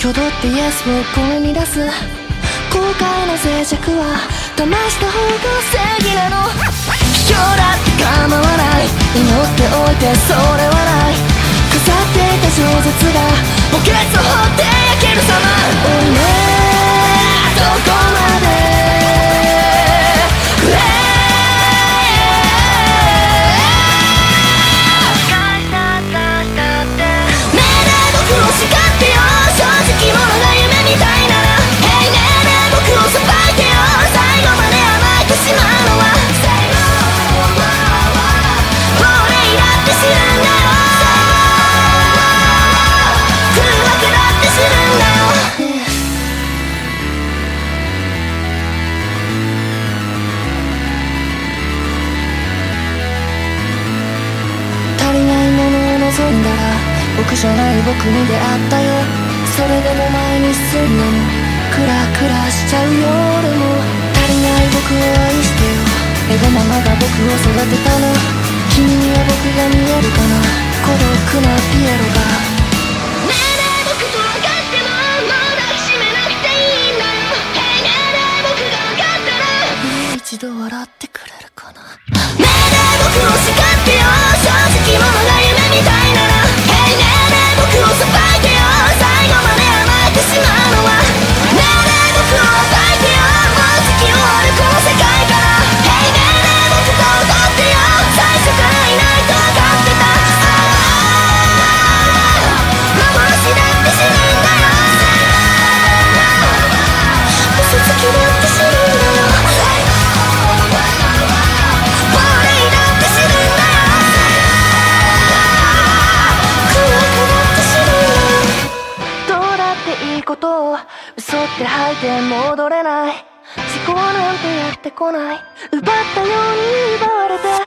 挙動ってイエスを声に出す。後悔の静寂は騙した方が正義なの。今日だって構わない、祈っておいてそれはない。飾っていた小説が墓穴を掘って焼ける様。おいねどこまで僕じゃない僕に出会ったよ。それでも前に進んだの。クラクラしちゃう夜も足りない僕を愛してよ。エゴママが僕を育てたの。君には僕が見えるかな、孤独なピエロが。ねえねえ僕と分かってももう抱きしめなくていいんだよ。へいねえねえ僕が分かったらもう一度笑ってくれるかな。ねえねえ僕を叱ってよ、正直者が夢みたいなら。僕をさばいてよ、最後まで甘えてしまうのは。ねえねえ僕を暴いてよ、もう突き終わるこの世界から。Hey ねえねえ僕と踊ってよ、最初からいないと分かってた。幻だって知るんだよ、嘘つきだって知るんだよ、悪いだって知るんだよ。いいことを嘘って吐いて戻れない。思考なんてやってこない。奪ったように奪われて